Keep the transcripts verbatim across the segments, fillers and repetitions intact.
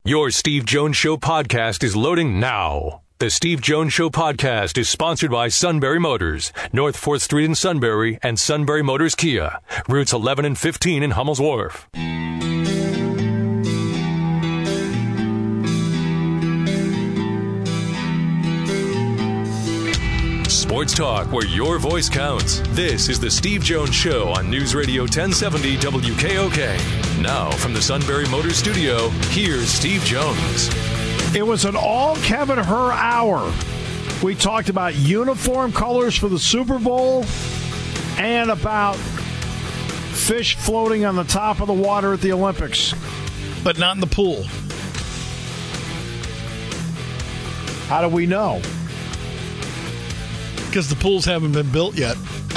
Your Steve Jones Show podcast is loading now. The Steve Jones Show podcast is sponsored by Sunbury Motors, North fourth Street in Sunbury, and Sunbury Motors Kia, routes eleven and fifteen in Hummel's Wharf. Sports talk where your voice counts. This is the Steve Jones Show on News Radio ten seventy W K O K. Now from the Sunbury Motors studio, here's Steve Jones. It was an all Kevin Hur hour. We talked about uniform colors for the Super Bowl and about fish floating on the top of the water at the Olympics. But not in the pool. How do we know? Because the pools haven't been built yet.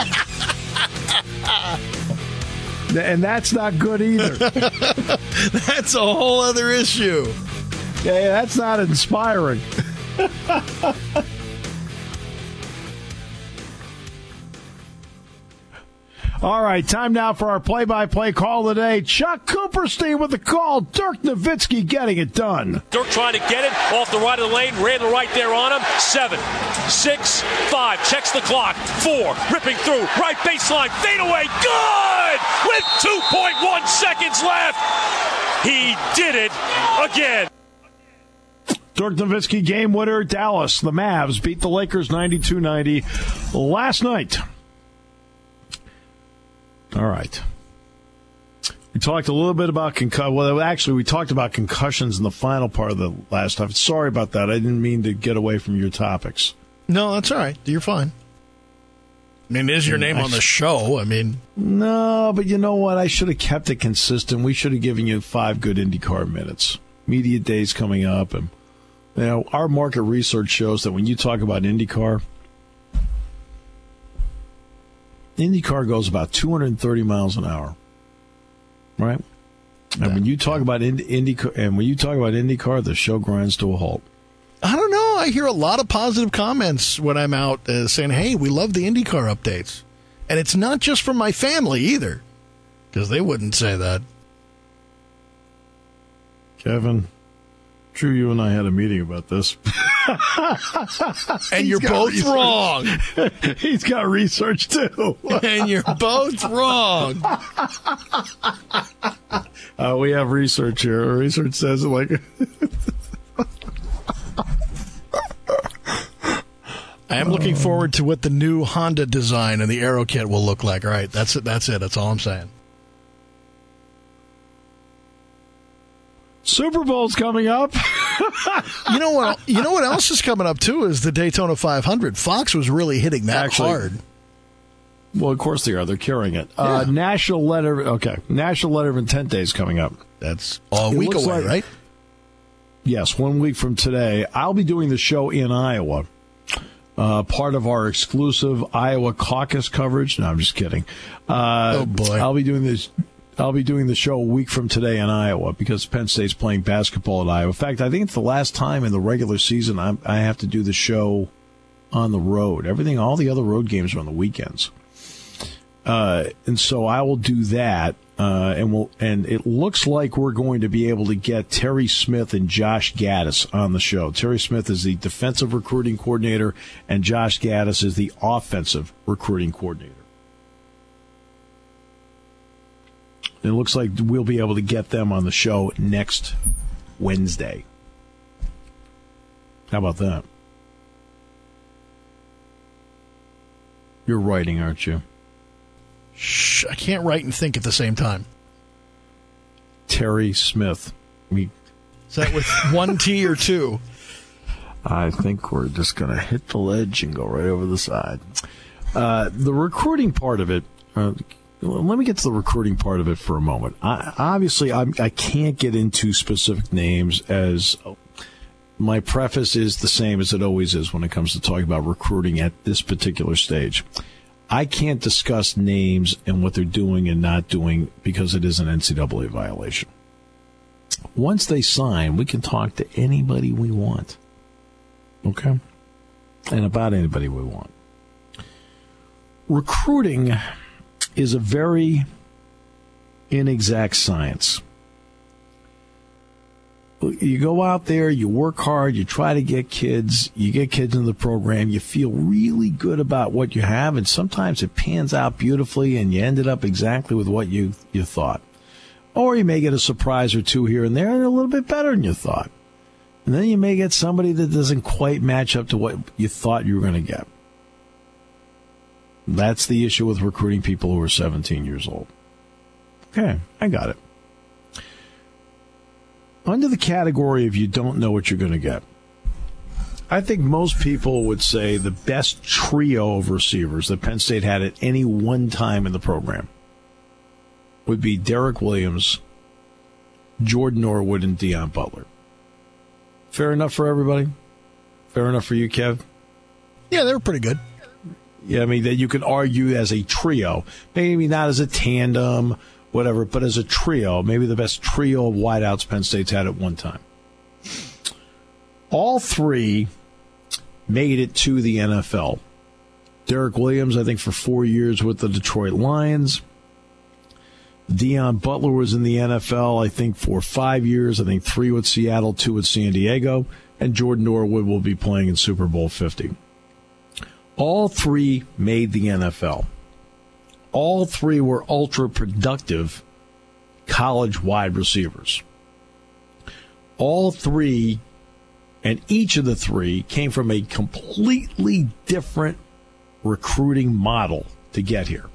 And that's not good either. That's a whole other issue. Yeah, that's not inspiring. All right, time now for our play-by-play call today. Chuck Cooperstein with the call. Dirk Nowitzki getting it done. Dirk trying to get it off the right of the lane. Randall right there on him. Seven, six, five. Checks the clock. Four. Ripping through. Right baseline. Fade away. Good! With two point one seconds left. He did it again. Dirk Nowitzki game winner. Dallas. The Mavs beat the Lakers ninety-two ninety last night. All right. We talked a little bit about concussions. Well, actually, we talked about concussions in the final part of the last time. Sorry about that. I didn't mean to get away from your topics. No, that's all right. You're fine. I mean, it is your name on the show. I mean, no, but you know what? I should have kept it consistent. We should have given you five good IndyCar minutes. Media days coming up, and you know, our market research shows that when you talk about IndyCar, IndyCar goes about two hundred thirty miles an hour, right? And yeah, when you talk yeah. about Indy, IndyCar, and when you talk about IndyCar, the show grinds to a halt. I don't know. I hear a lot of positive comments when I'm out uh, saying, "Hey, we love the IndyCar updates," and it's not just from my family either, because they wouldn't say that. Kevin, Drew, you and I had a meeting about this. And you're both research. wrong. He's got research, too. And you're both wrong. Uh, we have research here. Our research says it like... I am looking forward to what the new Honda design and the Aero kit will look like. All right, that's it. That's it. That's all I'm saying. Super Bowl's coming up. You know what? You know what else is coming up too is the Daytona five hundred. Fox was really hitting that Actually, hard. Well, of course they are. They're carrying it. Yeah. Uh, National Letter. Okay, National Letter of Intent Day is coming up. That's a week away, like, right? Yes, one week from today. I'll be doing the show in Iowa. Uh, part of our exclusive Iowa caucus coverage. No, I'm just kidding. Uh, oh boy! I'll be doing this. I'll be doing the show a week from today in Iowa because Penn State's playing basketball at Iowa. In fact, I think it's the last time in the regular season I'm, I have to do the show on the road. Everything, all the other road games are on the weekends. Uh, and so I will do that. Uh, and we'll, and it looks like we're going to be able to get Terry Smith and Josh Gaddis on the show. Terry Smith is the defensive recruiting coordinator, and Josh Gaddis is the offensive recruiting coordinator. It looks like we'll be able to get them on the show next Wednesday. How about that? You're writing, aren't you? Shh, I can't write and think at the same time. Terry Smith. We, Is that with one T or two? I think we're just going to hit the ledge and go right over the side. Uh, the recruiting part of it... Uh, Let me get to the recruiting part of it for a moment. I, obviously, I'm, I can't get into specific names, as my preface is the same as it always is when it comes to talking about recruiting at this particular stage. I can't discuss names and what they're doing and not doing because it is an N C double A violation. Once they sign, we can talk to anybody we want. Okay? And about anybody we want. Recruiting is a very inexact science. You go out there, you work hard, you try to get kids, you get kids in the program, you feel really good about what you have, and sometimes it pans out beautifully and you ended up exactly with what you, you thought. Or you may get a surprise or two here and there and they're a little bit better than you thought. And then you may get somebody that doesn't quite match up to what you thought you were going to get. That's the issue with recruiting people who are seventeen years old. Okay, I got it. Under the category of you don't know what you're going to get, I think most people would say the best trio of receivers that Penn State had at any one time in the program would be Derek Williams, Jordan Norwood, and Deion Butler. Fair enough for everybody? Fair enough for you, Kev? Yeah, they were pretty good. Yeah, I mean, that you could argue as a trio, maybe not as a tandem, whatever, but as a trio, maybe the best trio of wideouts Penn State's had at one time. All three made it to the N F L. Derek Williams, I think, for four years with the Detroit Lions. Deion Butler was in the N F L, I think, for five years. I think three with Seattle, two with San Diego. And Jordan Norwood will be playing in Super Bowl fifty. All three made the N F L. All three were ultra-productive college wide receivers. All three, and each of the three, came from a completely different recruiting model to get here.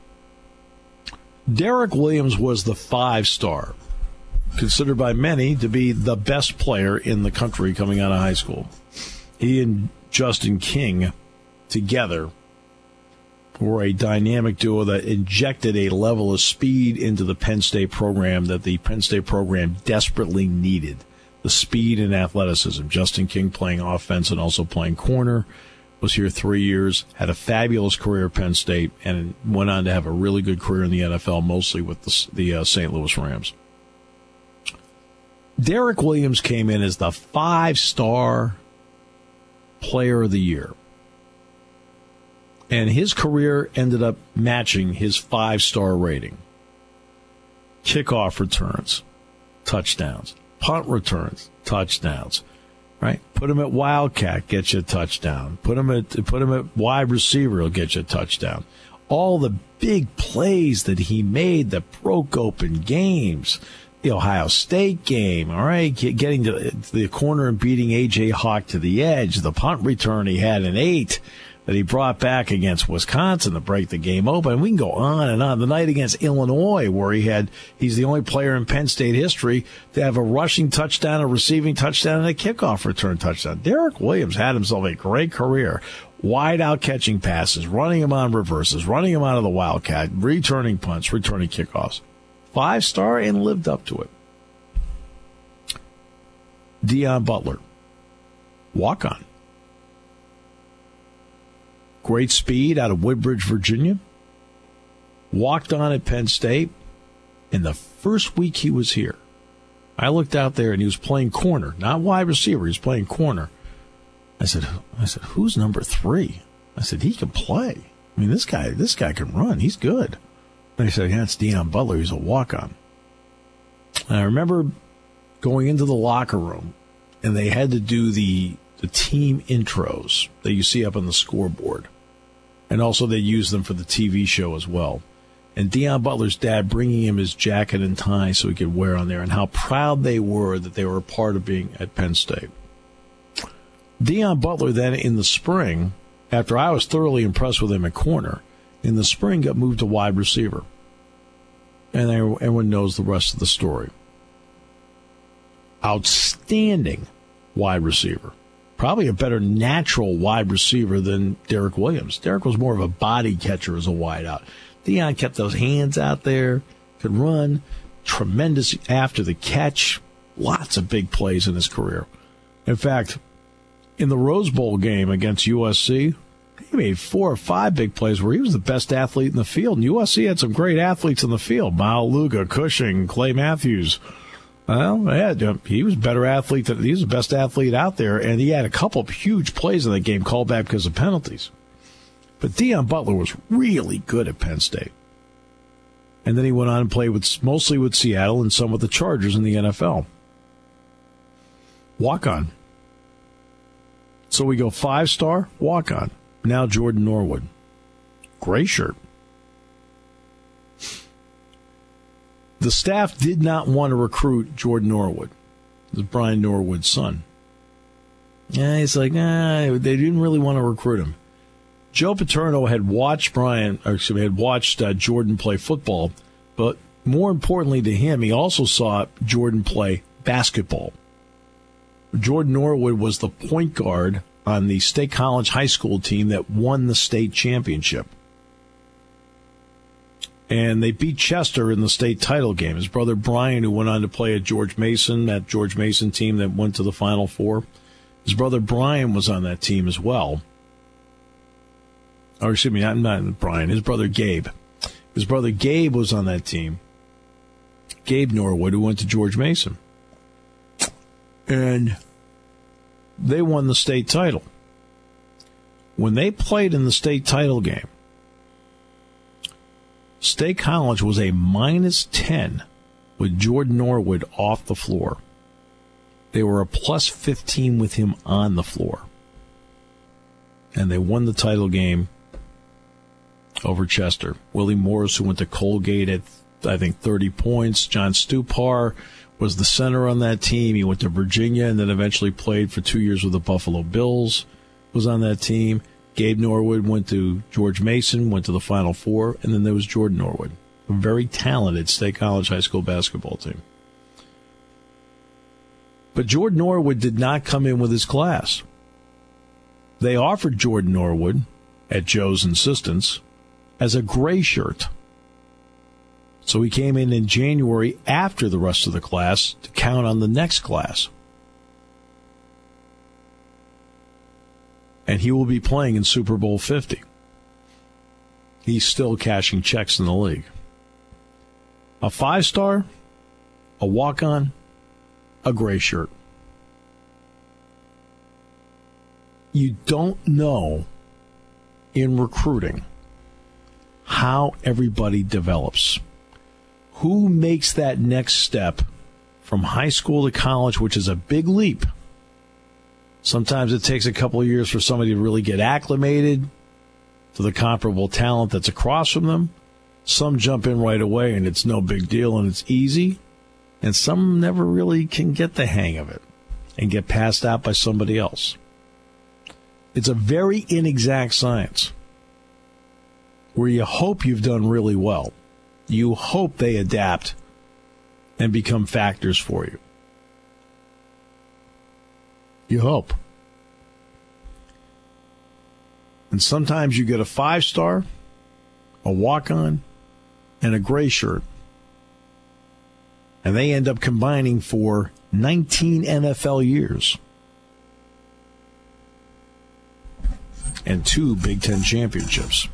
Derek Williams was the five-star, considered by many to be the best player in the country coming out of high school. He and Justin King together were a dynamic duo that injected a level of speed into the Penn State program that the Penn State program desperately needed. The speed and athleticism. Justin King playing offense and also playing corner. Was here three years, had a fabulous career at Penn State, and went on to have a really good career in the N F L, mostly with the, the uh, Saint Louis Rams. Derek Williams came in as the five-star player of the year. And his career ended up matching his five-star rating. Kickoff returns, touchdowns. Punt returns, touchdowns. Right? Put him at Wildcat, get you a touchdown. Put him at put him at wide receiver, he'll get you a touchdown. All the big plays that he made that broke open games. The Ohio State game, all right, getting to the corner and beating A J Hawk to the edge. The punt return he had an eight that he brought back against Wisconsin to break the game open. We can go on and on. The night against Illinois, where he had, he's the only player in Penn State history to have a rushing touchdown, a receiving touchdown, and a kickoff return touchdown. Derek Williams had himself a great career. Wide out catching passes, running him on reverses, running him out of the Wildcat, returning punts, returning kickoffs. Five star and lived up to it. Deion Butler, walk on. Great speed out of Woodbridge, Virginia. Walked on at Penn State. In the first week he was here, I looked out there and he was playing corner, not wide receiver. He was playing corner. I said, I said, who's number three? I said, he can play. I mean, this guy, this guy can run. He's good. And I said, yeah, it's Deion Butler. He's a walk-on. And I remember going into the locker room, and they had to do the the team intros that you see up on the scoreboard. And also they use them for the T V show as well. And Deion Butler's dad bringing him his jacket and tie so he could wear on there, and how proud they were that they were a part of being at Penn State. Deion Butler then in the spring, after I was thoroughly impressed with him at corner, in the spring got moved to wide receiver. And everyone knows the rest of the story. Outstanding wide receiver. Probably a better natural wide receiver than Derek Williams. Derek was more of a body catcher as a wideout. Deion kept those hands out there, could run, tremendous after the catch, lots of big plays in his career. In fact, in the Rose Bowl game against U S C, he made four or five big plays where he was the best athlete in the field. And U S C had some great athletes in the field. Mal Luga, Cushing, Clay Matthews. Well, yeah, he was a better athlete. Than, he was the best athlete out there, and he had a couple of huge plays in that game called back because of penalties. But Deion Butler was really good at Penn State. And then he went on and played with mostly with Seattle and some with the Chargers in the N F L. walk-on. So we go five-star, walk-on. Now Jordan Norwood. Gray shirt. The staff did not want to recruit Jordan Norwood. This is Brian Norwood's son. Yeah, he's like, nah, they didn't really want to recruit him. Joe Paterno had watched Brian, or excuse me, had watched uh, Jordan play football, but more importantly to him, he also saw Jordan play basketball. Jordan Norwood was the point guard on the State College high school team that won the state championship. And they beat Chester in the state title game. His brother Brian, who went on to play at George Mason, that George Mason team that went to the Final Four, his brother Brian was on that team as well. Or excuse me, not, not Brian, his brother Gabe. His brother Gabe was on that team. Gabe Norwood, who went to George Mason. And they won the state title. When they played in the state title game, State College was a minus ten with Jordan Norwood off the floor. They were a plus fifteen with him on the floor. And they won the title game over Chester. Willie Morris, who went to Colgate, at, I think, thirty points. John Stupar was the center on that team. He went to Virginia and then eventually played for two years with the Buffalo Bills, was on that team. Gabe Norwood went to George Mason, went to the Final Four, and then there was Jordan Norwood, a very talented State College high school basketball team. But Jordan Norwood did not come in with his class. They offered Jordan Norwood, at Joe's insistence, as a gray shirt. So he came in in January after the rest of the class to count on the next class. And he will be playing in Super Bowl fifty. He's still cashing checks in the league. A five-star, a walk-on, a gray shirt. You don't know in recruiting how everybody develops. Who makes that next step from high school to college, which is a big leap. Sometimes it takes a couple of years for somebody to really get acclimated to the comparable talent that's across from them. Some jump in right away and it's no big deal and it's easy. And some never really can get the hang of it and get passed out by somebody else. It's a very inexact science where you hope you've done really well. You hope they adapt and become factors for you. You hope. And sometimes you get a five-star, a walk-on, and a gray shirt. And they end up combining for nineteen N F L years. And two Big Ten championships.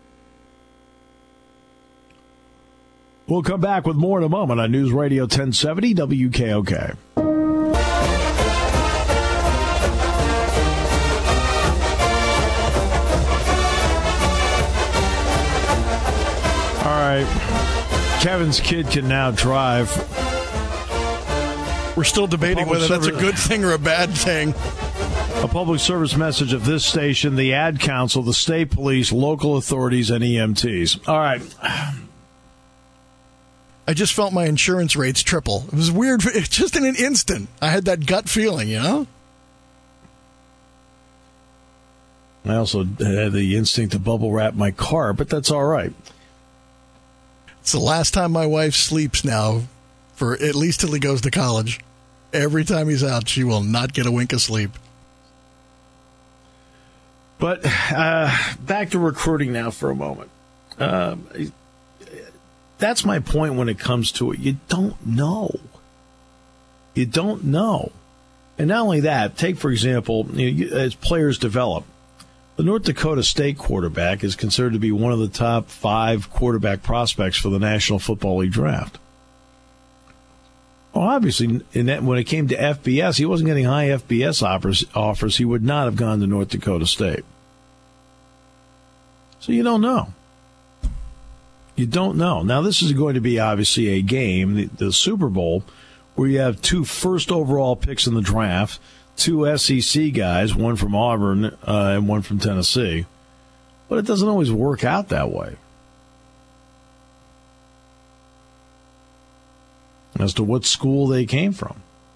We'll come back with more in a moment on News Radio ten seventy W K O K. All right. Kevin's kid can now drive. We're still debating whether that's a good thing or a bad thing. A public service message of this station, the Ad Council, the state police, local authorities, and E M Ts. All right. I just felt my insurance rates triple. It was weird. It, just in an instant, I had that gut feeling, you know? I also had the instinct to bubble wrap my car, but that's all right. It's the last time my wife sleeps now, for at least till he goes to college. Every time he's out, she will not get a wink of sleep. But uh, back to recruiting now for a moment. Uh, that's my point when it comes to it. You don't know. You don't know. And not only that, take, for example, you know, as players develop, the North Dakota State quarterback is considered to be one of the top five quarterback prospects for the National Football League draft. Well, obviously, in that, when it came to F B S, he wasn't getting high F B S offers, offers. He would not have gone to North Dakota State. So you don't know. You don't know. Now, this is going to be, obviously, a game, the, the Super Bowl, where you have two first overall picks in the draft, two S E C guys, one from Auburn uh, and one from Tennessee. But it doesn't always work out that way. As to what school they came from.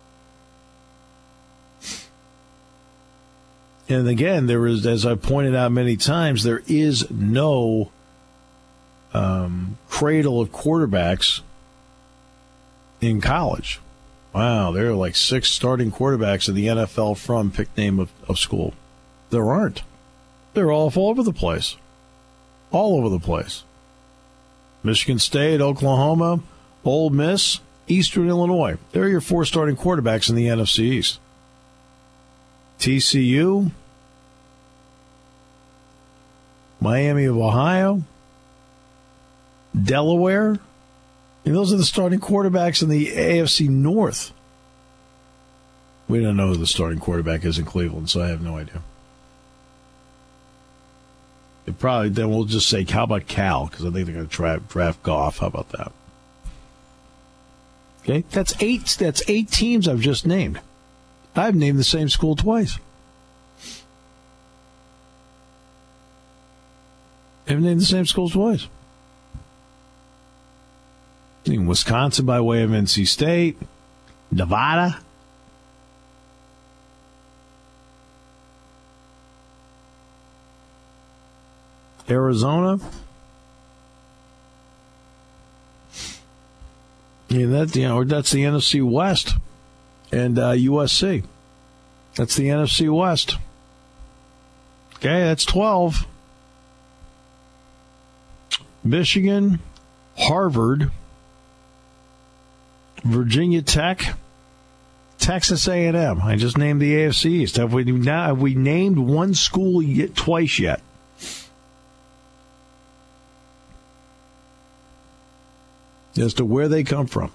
And again, there is, as I pointed out many times, there is no um, cradle of quarterbacks in college. Wow, there are like six starting quarterbacks in the N F L from pick name of, of school. There aren't. They're all all over the place. All over the place. Michigan State, Oklahoma, Ole Miss, Eastern Illinois. They're your four starting quarterbacks in the N F C East. T C U, Miami of Ohio, Delaware. And those are the starting quarterbacks in the A F C North. We don't know who the starting quarterback is in Cleveland, so I have no idea. It probably then we'll just say, how about Cal? Because I think they're going to draft, draft Goff. How about that? Okay, that's eight. That's eight teams I've just named. I've named the same school twice. I've named the same school twice. In Wisconsin by way of N C State, Nevada. Arizona. Yeah, that, you know, that's the N F C West. And uh, U S C. That's the N F C West. Okay, that's twelve. Michigan, Harvard, Virginia Tech, Texas A and M. I just named the A F C East. Have we now have we named one school yet, twice yet? As to where they come from.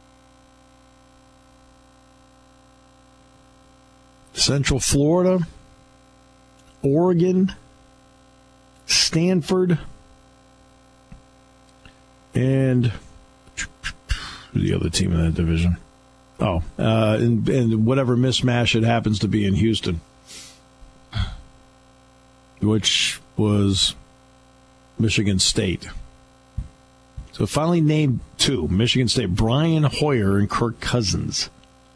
Central Florida, Oregon, Stanford, and the other team in that division. Oh, uh, and, and whatever mismatch it happens to be in Houston, which was Michigan State. So finally named two. Michigan State, Brian Hoyer and Kirk Cousins.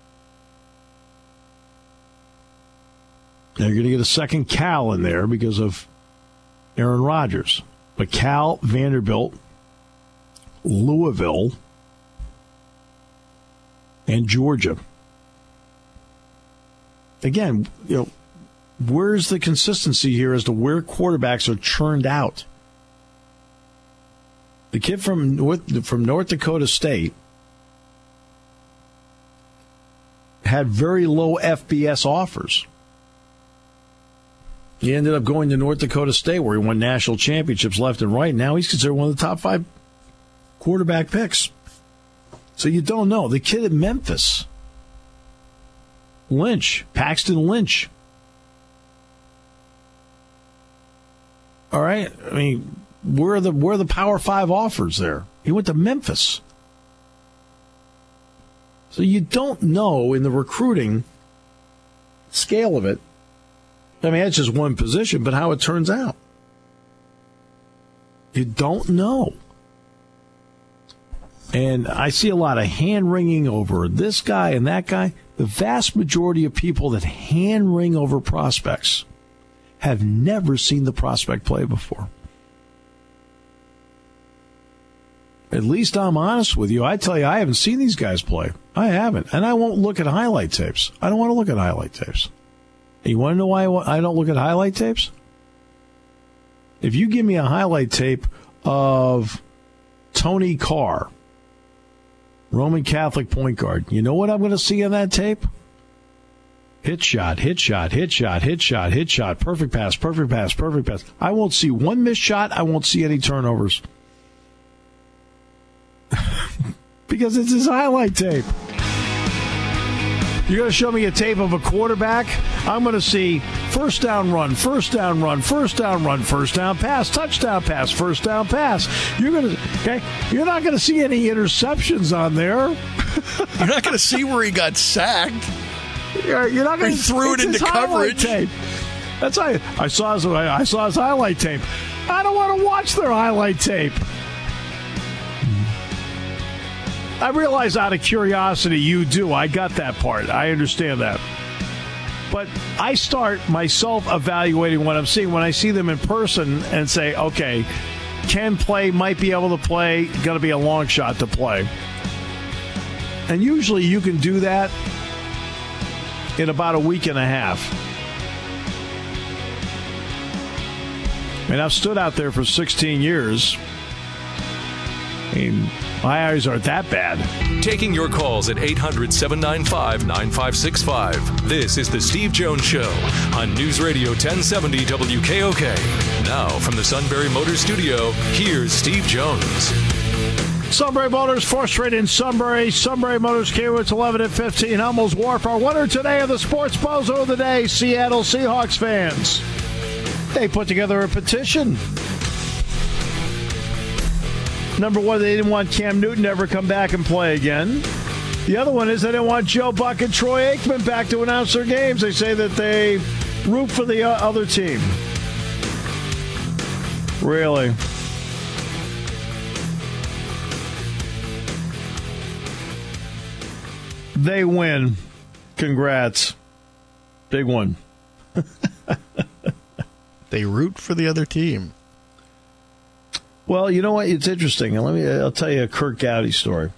Now you're going to get a second Cal in there because of Aaron Rodgers. But Cal, Vanderbilt, Louisville, and Georgia. Again, you know, where's the consistency here as to where quarterbacks are churned out? The kid from North, from North Dakota State had very low F B S offers. He ended up going to North Dakota State, where he won national championships left and right. Now he's considered one of the top five quarterback picks. So you don't know. The kid at Memphis, Lynch, Paxton Lynch. All right, I mean, where are the where are the Power Five offers there? He went to Memphis. So you don't know in the recruiting scale of it. I mean, that's just one position, but how it turns out. You don't know. And I see a lot of hand-wringing over this guy and that guy. The vast majority of people that hand-wring over prospects have never seen the prospect play before. At least I'm honest with you. I tell you, I haven't seen these guys play. I haven't. And I won't look at highlight tapes. I don't want to look at highlight tapes. You want to know why I don't look at highlight tapes? If you give me a highlight tape of Tony Carr, Roman Catholic point guard, you know what I'm going to see on that tape? Hit shot, hit shot, hit shot, hit shot, hit shot, perfect pass, perfect pass, perfect pass. I won't see one missed shot. I won't see any turnovers. Because it's his highlight tape. You're going to show me a tape of a quarterback? I'm going to see first down run, first down run, first down run, first down pass, touchdown pass, first down pass. You're going to Okay, you're not going to see any interceptions on there. You're not going to see where he got sacked. You're, you're not going He to threw it into coverage. Tape. That's how I, I saw. His, I saw his highlight tape. I don't want to watch their highlight tape. I realize out of curiosity you do. I got that part. I understand that. But I start myself evaluating what I'm seeing when I see them in person and say, okay, can play, might be able to play, going to be a long shot to play. And usually you can do that in about a week and a half. I mean, I've stood out there for sixteen years. I mean, my eyes aren't that bad. Taking your calls at eight hundred, seven nine five, nine five six five. This is the Steve Jones Show on News Radio ten seventy W K O K. Now, from the Sunbury Motors Studio, here's Steve Jones. Sunbury Motors, fourth Street in Sunbury. Sunbury Motors, K W, it's eleven and fifteen. Hummel's Wharf. Our winner today of the Sports Bozo of the Day, Seattle Seahawks fans. They put together a petition. Number one, they didn't want Cam Newton to ever come back and play again. The other one is they didn't want Joe Buck and Troy Aikman back to announce their games. They say that they root for the uh, other team. Really? They win. Congrats. Big one. They root for the other team. Well, you know what? It's interesting. Let me. I'll tell you a Kirk Gowdy story.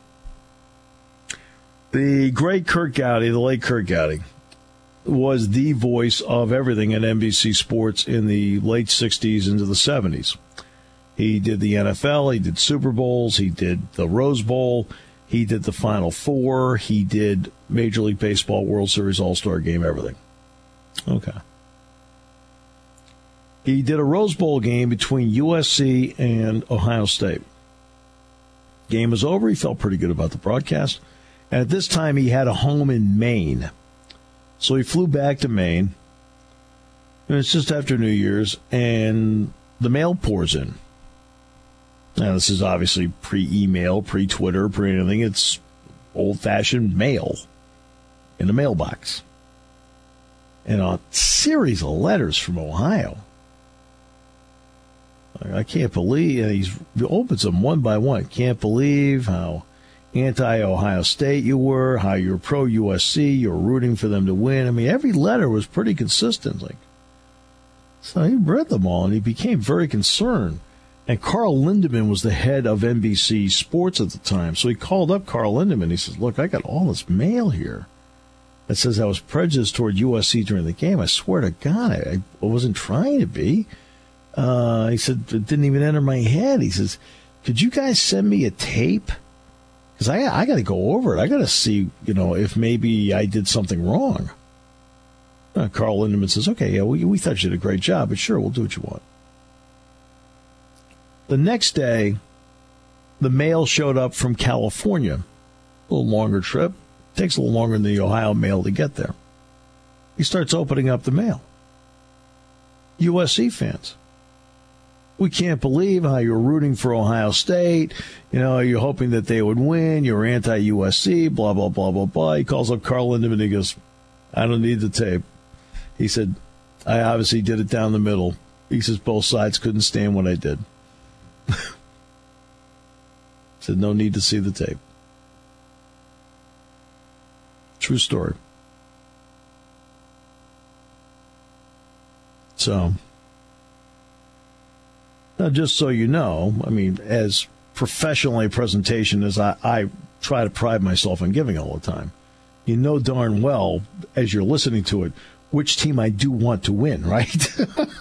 The great Kirk Gowdy, the late Kirk Gowdy, was the voice of everything at N B C Sports in the late sixties into the seventies. He did the N F L. He did Super Bowls. He did the Rose Bowl. He did the Final Four. He did Major League Baseball, World Series, All-Star Game, everything. Okay. He did a Rose Bowl game between U S C and Ohio State. Game was over. He felt pretty good about the broadcast. And at this time, he had a home in Maine. So he flew back to Maine. And it's just after New Year's, and the mail pours in. Now, this is obviously pre-email, pre-Twitter, pre-anything. It's old-fashioned mail in a mailbox. And a series of letters from Ohio. I can't believe, and he opens them one by one. Can't believe how anti-Ohio State you were, how you're pro-U S C, you're rooting for them to win. I mean, every letter was pretty consistent. Like, so he read them all, and he became very concerned. And Carl Lindemann was the head of N B C Sports at the time. So he called up Carl Lindemann. He says, look, I got all this mail here that says I was prejudiced toward U S C during the game. I swear to God, I, I wasn't trying to be. Uh, he said, it didn't even enter my head. He says, could you guys send me a tape? Because I, I got to go over it. I got to see, you know, if maybe I did something wrong. Uh, Carl Lindemann says, okay, yeah, we, we thought you did a great job, but sure, we'll do what you want. The next day, the mail showed up from California. A little longer trip. Takes a little longer than the Ohio mail to get there. He starts opening up the mail. U S C fans. We can't believe how you're rooting for Ohio State. You know, you're hoping that they would win. You're anti-U S C, blah, blah, blah, blah, blah. He calls up Carl Lindemann and he goes, I don't need the tape. He said, I obviously did it down the middle. He says, both sides couldn't stand what I did. Said, no need to see the tape. True story. So, now just so you know, I mean, as professional a presentation as I, I try to pride myself on giving all the time, you know darn well, as you're listening to it, which team I do want to win, right?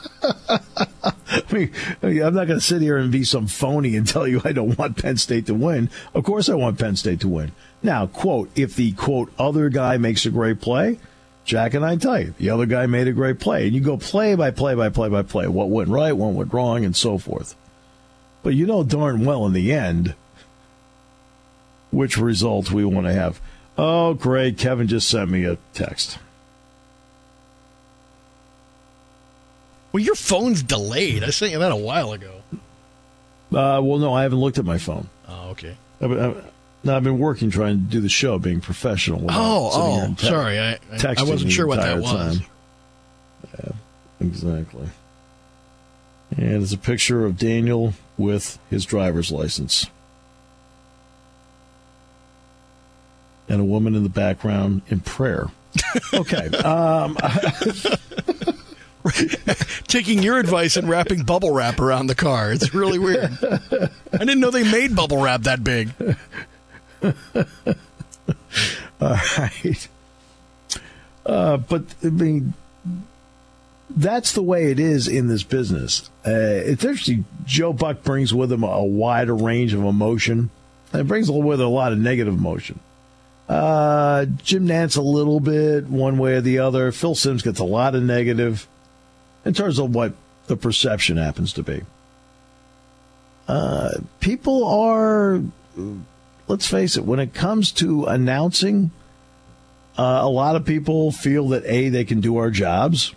I mean, I'm not going to sit here and be some phony and tell you I don't want Penn State to win. Of course I want Penn State to win. Now, quote, if the, quote, other guy makes a great play, Jack and I tell you, the other guy made a great play. And you go play by play by play by play. What went right, what went wrong, and so forth. But you know darn well in the end which results we want to have. Oh, great, Kevin just sent me a text. Well, your phone's delayed. I sent you that a while ago. Uh, well, no, I haven't looked at my phone. Oh, okay. I've been, I've, no, I've been working trying to do the show, being professional. Oh, oh, te- sorry. I, I, I wasn't sure what that was. Time. Yeah, exactly. And it's a picture of Daniel with his driver's license. And a woman in the background in prayer. Okay. um, Taking your advice and wrapping bubble wrap around the car. It's really weird. I didn't know they made bubble wrap that big. All right. Uh, but, I mean, that's the way it is in this business. Uh, it's actually, Joe Buck brings with him a wider range of emotion. And it brings with it a lot of negative emotion. Uh, Jim Nantz a little bit, one way or the other. Phil Simms gets a lot of negative in terms of what the perception happens to be. Uh, people are, let's face it, when it comes to announcing, uh, a lot of people feel that, A, they can do our jobs.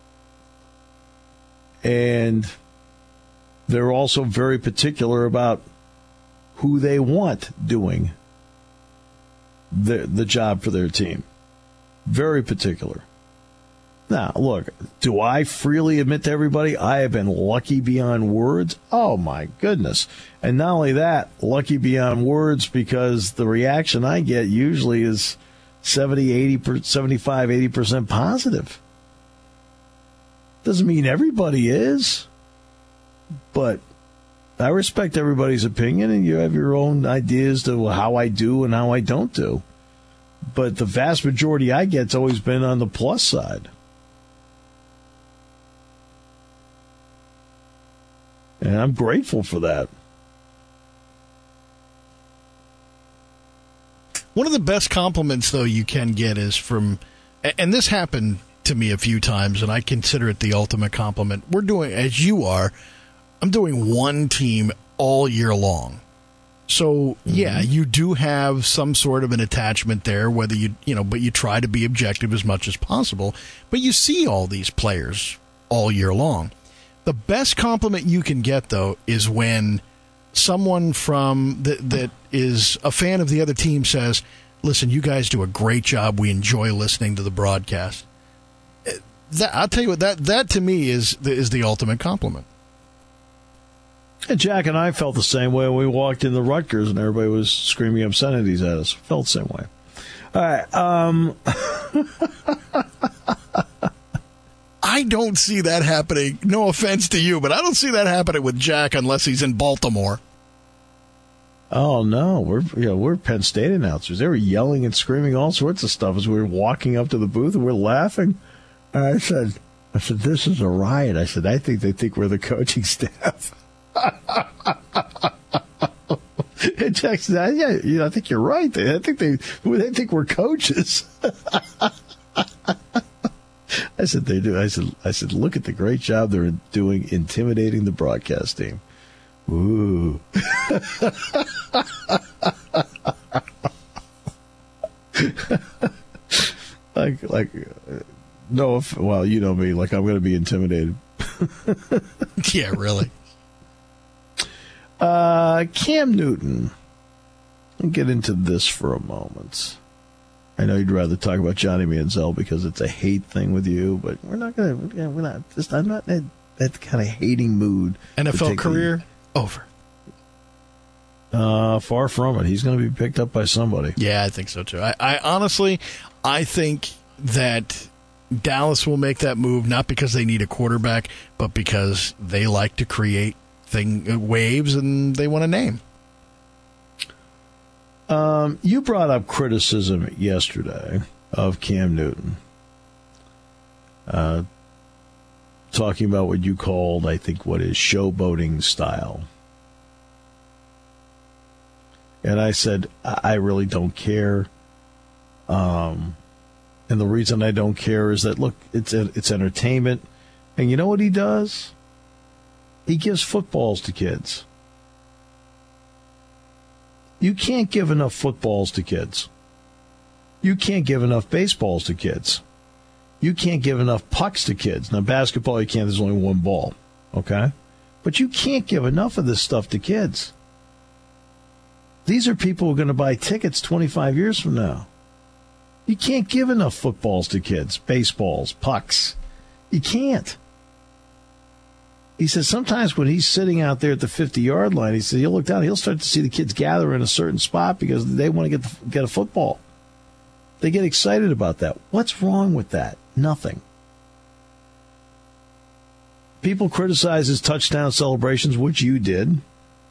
And they're also very particular about who they want doing the the job for their team. Very particular. Now, look, do I freely admit to everybody I have been lucky beyond words? Oh, my goodness. And not only that, lucky beyond words because the reaction I get usually is seventy, eighty, seventy-five, eighty percent positive. Doesn't mean everybody is, but I respect everybody's opinion, and you have your own ideas to how I do and how I don't do. But the vast majority I get's always been on the plus side. And I'm grateful for that. One of the best compliments, though, you can get is from, and this happened to me a few times, and I consider it the ultimate compliment. We're doing, as you are, I'm doing one team all year long. So, yeah, mm-hmm. you do have some sort of an attachment there, whether you, you know, but you try to be objective as much as possible. But you see all these players all year long. The best compliment you can get, though, is when someone from that that is a fan of the other team says, listen, you guys do a great job. We enjoy listening to the broadcast. That, I'll tell you what, that, that to me is the, is the ultimate compliment. And Jack and I felt the same way when we walked in the Rutgers and everybody was screaming obscenities at us. Felt the same way. All right. Um. I don't see that happening. No offense to you, but I don't see that happening with Jack unless he's in Baltimore. Oh, no. We're you know, we're Penn State announcers. They were yelling and screaming all sorts of stuff as we were walking up to the booth, and we're laughing. And I said, I said, this is a riot. I said, I think they think we're the coaching staff. And Jack said, yeah, you know, I think you're right. I think they they think we're coaches. I said, they do. I said, I said, look at the great job they're doing intimidating the broadcast team. Ooh. like, like, no, if, well, you know me, like I'm going to be intimidated. Yeah, really. Uh, Cam Newton. I'll get into this for a moment. I know you'd rather talk about Johnny Manziel because it's a hate thing with you, but we're not going to, we're not, just, I'm not in that, that kind of hating mood. N F L career over. Uh, far from it. He's going to be picked up by somebody. Yeah, I think so too. I, I honestly, I think that Dallas will make that move not because they need a quarterback, but because they like to create thing waves and they want a name. Um, you brought up criticism yesterday of Cam Newton, uh, talking about what you called, I think, what is showboating style. And I said, I really don't care. Um, and the reason I don't care is that, look, it's it's entertainment. And you know what he does? He gives footballs to kids. You can't give enough footballs to kids. You can't give enough baseballs to kids. You can't give enough pucks to kids. Now, basketball, you can't. There's only one ball. Okay? But you can't give enough of this stuff to kids. These are people who are going to buy tickets twenty-five years from now. You can't give enough footballs to kids, baseballs, pucks. You can't. He says sometimes when he's sitting out there at the fifty-yard line, he says he'll look down, he'll start to see the kids gather in a certain spot because they want to get the, get a football. They get excited about that. What's wrong with that? Nothing. People criticize his touchdown celebrations, which you did.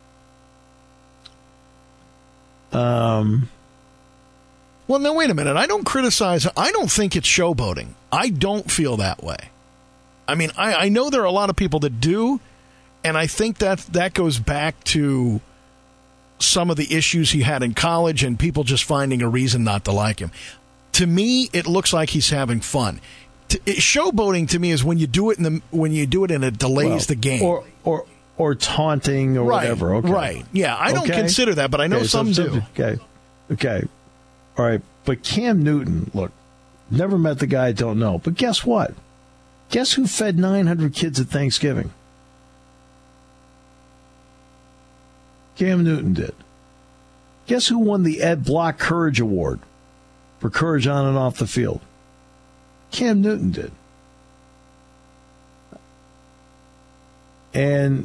Um. Well, no, wait a minute. I don't criticize. I don't think it's showboating. I don't feel that way. I mean, I, I know there are a lot of people that do, and I think that that goes back to some of the issues he had in college and people just finding a reason not to like him. To me, it looks like he's having fun. To, it, showboating to me is when you do it in the when you do it and it delays well, the game, or or or taunting or right, whatever. Okay. Right? Yeah, I don't okay. consider that, but I know okay, some so, do. Okay, okay, all right. But Cam Newton, look, never met the guy, don't know. But guess what? Guess who fed nine hundred kids at Thanksgiving? Cam Newton did. Guess who won the Ed Block Courage Award for courage on and off the field? Cam Newton did. And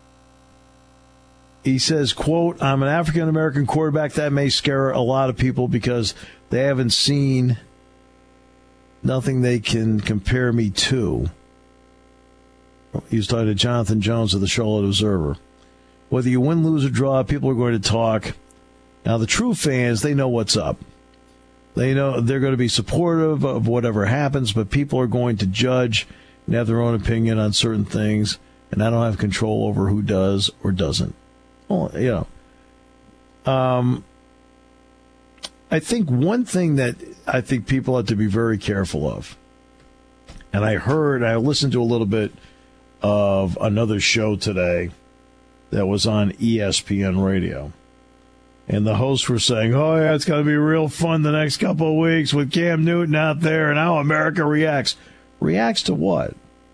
he says, quote, I'm an African-American quarterback. That may scare a lot of people because they haven't seen nothing they can compare me to. He was talking to Jonathan Jones of the Charlotte Observer. Whether you win, lose, or draw, people are going to talk. Now, the true fans, they know what's up. They know they're going to be supportive of whatever happens, but people are going to judge and have their own opinion on certain things, and I don't have control over who does or doesn't. Well, you know, um, I think one thing that I think people have to be very careful of, and I heard, I listened to a little bit of another show today that was on E S P N radio. And the hosts were saying, oh, yeah, it's going to be real fun the next couple of weeks with Cam Newton out there and how America reacts. Reacts to what?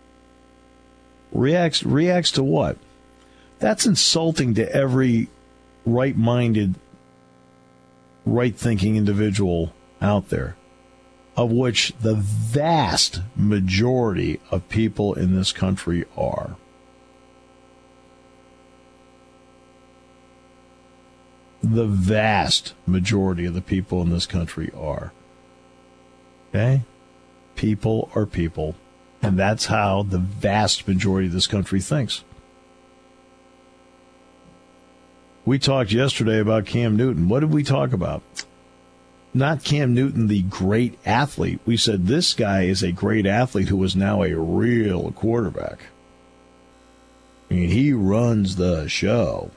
Reacts reacts to what? That's insulting to every right-minded, right-thinking individual out there, of which the vast majority of people in this country are. The vast majority of the people in this country are. Okay? People are people. And that's how the vast majority of this country thinks. We talked yesterday about Cam Newton. What did we talk about? Not Cam Newton, the great athlete. We said this guy is a great athlete who is now a real quarterback. I mean, he runs the show.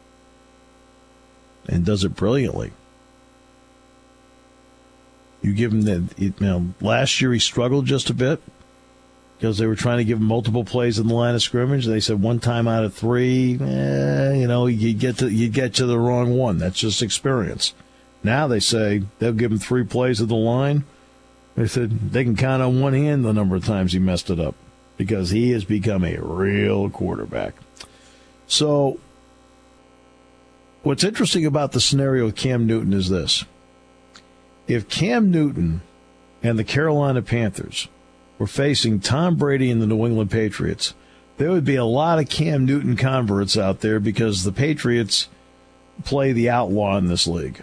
And does it brilliantly. You give him the, you know, last year he struggled just a bit because they were trying to give him multiple plays in the line of scrimmage. They said one time out of three, eh, you know, you get to you get to the wrong one. That's just experience. Now they say they'll give him three plays at the line. They said they can count on one hand the number of times he messed it up because he has become a real quarterback. So what's interesting about the scenario with Cam Newton is this. If Cam Newton and the Carolina Panthers were facing Tom Brady and the New England Patriots, there would be a lot of Cam Newton converts out there because the Patriots play the outlaw in this league.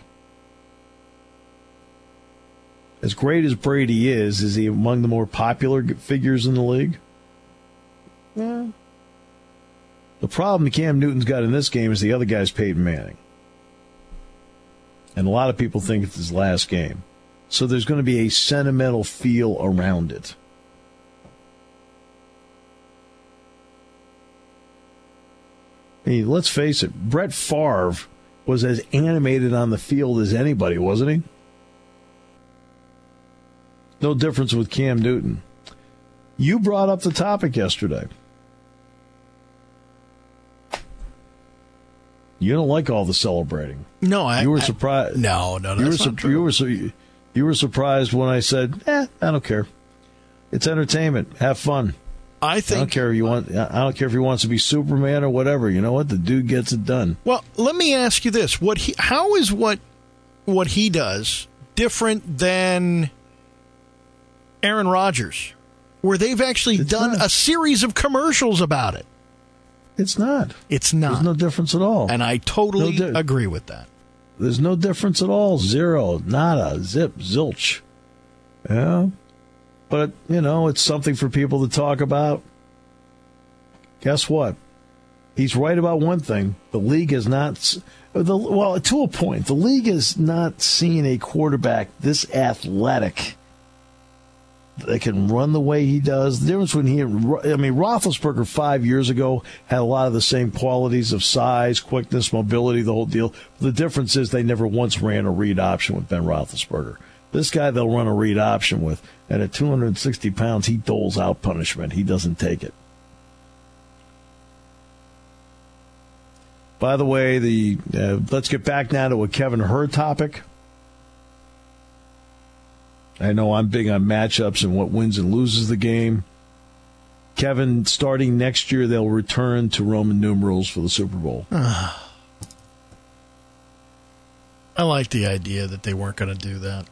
As great as Brady is, is he among the more popular figures in the league? Yeah. The problem Cam Newton's got in this game is the other guy's Peyton Manning. And a lot of people think it's his last game. So there's going to be a sentimental feel around it. I mean, let's face it, Brett Favre was as animated on the field as anybody, wasn't he? No difference with Cam Newton. You brought up the topic yesterday. You don't like all the celebrating. No, I. You were I, surprised. No, no, you that's were, not true. You were, you were surprised when I said, eh, I don't care. It's entertainment. Have fun. I think I don't care if you want. I don't care if he wants to be Superman or whatever. You know what? The dude gets it done. Well, let me ask you this: what he, how is what what he does different than Aaron Rodgers, where they've actually it's done not. a series of commercials about it? It's not. It's not. There's no difference at all. And I totally No di- agree with that. There's no difference at all. Zero, nada, zip, zilch. Yeah. But, you know, it's something for people to talk about. Guess what? He's right about one thing. The league is not, the, well, to a point, the league is not seeing a quarterback this athletic that can run the way he does. The difference when he, I mean, Roethlisberger five years ago had a lot of the same qualities of size, quickness, mobility, the whole deal. The difference is they never once ran a read option with Ben Roethlisberger. This guy they'll run a read option with, and at two hundred sixty pounds, he doles out punishment. He doesn't take it. By the way, the uh, let's get back now to a Kevin Hurd topic. I know I'm big on matchups and what wins and loses the game. Kevin, starting next year, they'll return to Roman numerals for the Super Bowl. I like the idea that they weren't going to do that.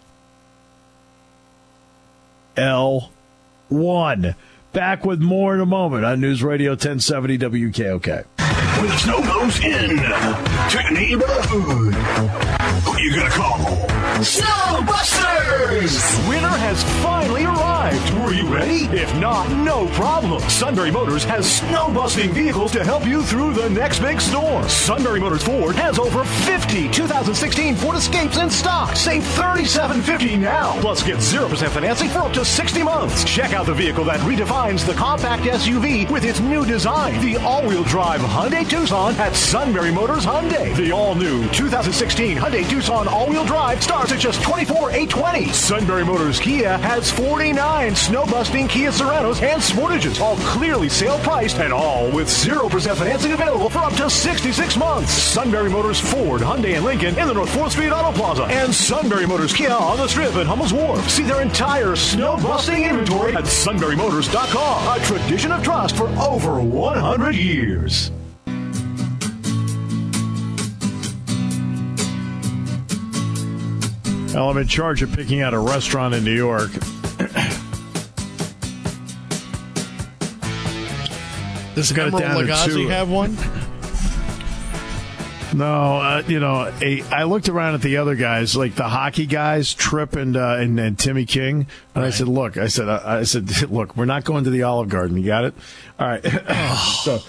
L one. Back with more in a moment on News Radio ten seventy W K O K. When the snow goes in to your neighborhood, who you gonna call? Snowbusters! Winter has finally arrived. Were you ready? If not, no problem. Sunbury Motors has snow-busting vehicles to help you through the next big storm. Sunbury Motors Ford has over fifty two thousand sixteen Ford Escapes in stock. Save thirty-seven fifty now. Plus, get zero percent financing for up to sixty months. Check out the vehicle that redefines the compact S U V with its new design, the all-wheel drive Hyundai Tucson at Sunbury Motors Hyundai. The all-new two thousand sixteen Hyundai Tucson all-wheel drive starts at just twenty-four thousand eight hundred twenty dollars. Sunbury Motors Kia has forty-nine snow-busting Kia Sorentos and Sportages, all clearly sale-priced and all with zero percent financing available for up to sixty-six months. Sunbury Motors Ford, Hyundai, and Lincoln in the North fourth Street Auto Plaza. And Sunbury Motors Kia on the Strip at Hummel's Wharf. See their entire snow-busting inventory at sunbury motors dot com. A tradition of trust for over one hundred years. Well, I'm in charge of picking out a restaurant in New York. Does Got it Emerald down to Lagasse two. have one? No, uh, you know, a, I looked around at the other guys, like the hockey guys, Tripp and uh, and, and Timmy King, and I said, "Look, I said, I, I said, look, we're not going to the Olive Garden. You got it? All right." So,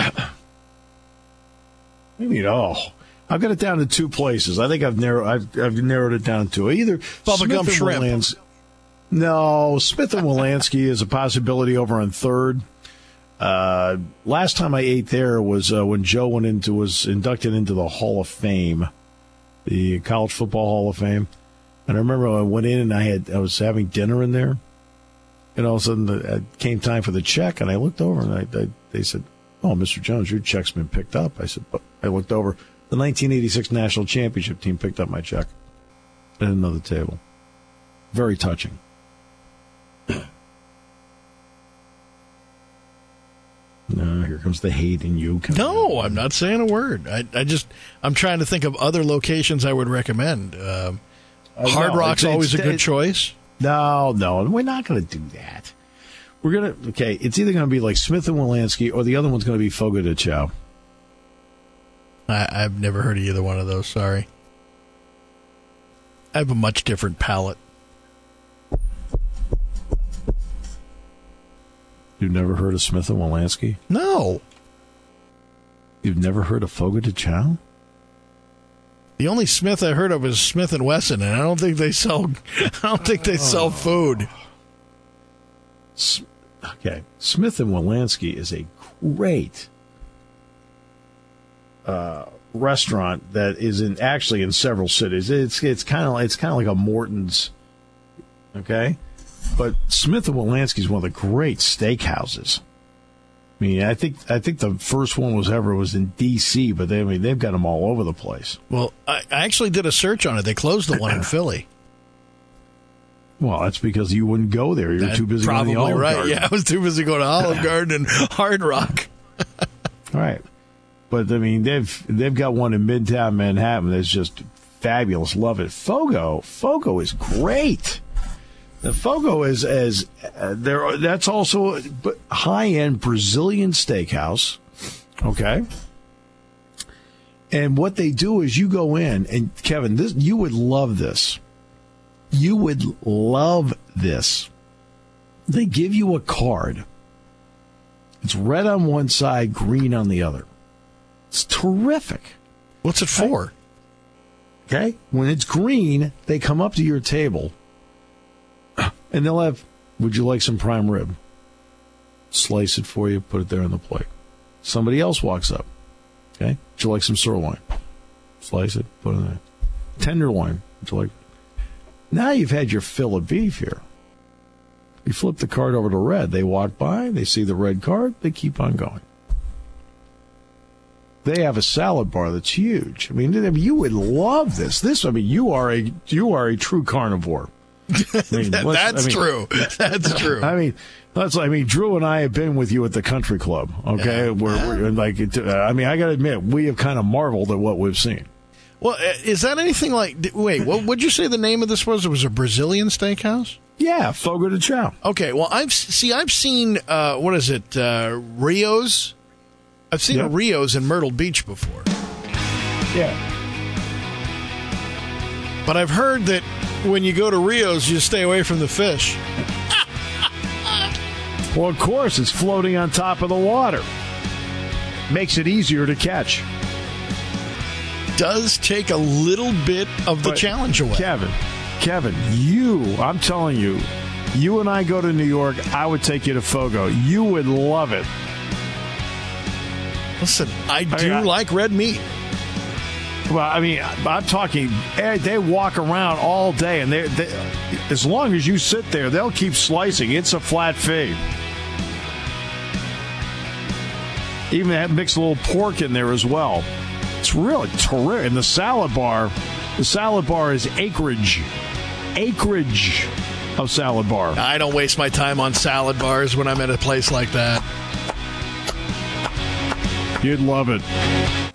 you know, I've got it down to two places. I think I've narrowed, I've, I've narrowed it down to either Bubba Smith Gum and Shrimp. Wilans- No, Smith and Wolanski is a possibility over on Third. Uh, last time I ate there was uh, when Joe went into was inducted into the Hall of Fame, the College Football Hall of Fame. And I remember I went in and I had I was having dinner in there, and all of a sudden the, it came time for the check, and I looked over and I, I they said, "Oh, Mister Jones, your check's been picked up." I said, but I looked over, the nineteen eighty-six National Championship team picked up my check at another table. Very touching. No, here comes the hate in you. No, I'm not saying a word. I, I just, I'm trying to think of other locations I would recommend. Um, Uh, Hard no, Rock's it's- always a it's- good it- choice. No, no, we're not going to do that. We're going to, okay, it's either going to be like Smith and Wolanski or the other one's going to be Fogo de Chao. I, I've never heard of either one of those, sorry. I have a much different palate. You've never heard of Smith and Wolanski? No. You've never heard of Fogo de Chao? The only Smith I heard of is Smith and Wesson, and I don't think they sell. I don't think they sell food. S- okay, Smith and Wolanski is a great uh, restaurant that is in actually in several cities. It's it's kind of it's kind of like a Morton's, okay, but Smith and Wolanski is one of the great steakhouses. I mean, I think I think the first one was ever was in D C, but they I mean they've got them all over the place. Well, I, I actually did a search on it. They closed the one in Philly. Well, that's because you wouldn't go there. You're That's too busy probably going to Olive right. Garden. Yeah, I was too busy going to Olive Garden and Hard Rock. All right. But, I mean, they've they've got one in Midtown Manhattan that's just fabulous. Love it. Fogo. Fogo is great. The Fogo is as uh, there. That's also a high-end Brazilian steakhouse. Okay. And what they do is you go in, and Kevin, this you would love this. You would love this. They give you a card. It's red on one side, green on the other. It's terrific. What's it for? Okay? When it's green, they come up to your table, and they'll have, would you like some prime rib? Slice it for you, put it there on the plate. Somebody else walks up. Okay? Would you like some sirloin? Slice it, put it there. Tenderloin. Would you like? Now you've had your fill of beef here. You flip the card over to red. They walk by, they see the red card, they keep on going. They have a salad bar that's huge. I mean, you would love this. This, I mean, you are a you are a true carnivore. I mean, That- I that's mean, true. That's true. I mean, that's. I mean, Drew and I have been with you at the country club. Okay, Yeah. we're, we're like. It, uh, I mean, I got to admit, we have kind of marveled at what we've seen. Well, uh, is that anything like? d- Wait, what would you say the name of this was? It was a Brazilian steakhouse. Yeah, Fogo de Chao. Okay, well, I've see, I've seen uh, what is it, uh, Rio's? I've seen Yep. a Rio's in Myrtle Beach before, Yeah. but I've heard that when you go to Rio's, you stay away from the fish. Well, of course, it's floating on top of the water. Makes it easier to catch. Does take a little bit of the But, challenge away. Kevin, Kevin, you, I'm telling you, you and I go to New York, I would take you to Fogo. You would love it. Listen, I do I- like red meat. Well, I mean, I'm talking, eh, they walk around all day, and they, they, as long as you sit there, they'll keep slicing. It's a flat fee. Even have mixed a little pork in there as well. It's really terrific. And the salad bar, the salad bar is acreage. Acreage of salad bar. I don't waste my time on salad bars when I'm at a place like that. You'd love it.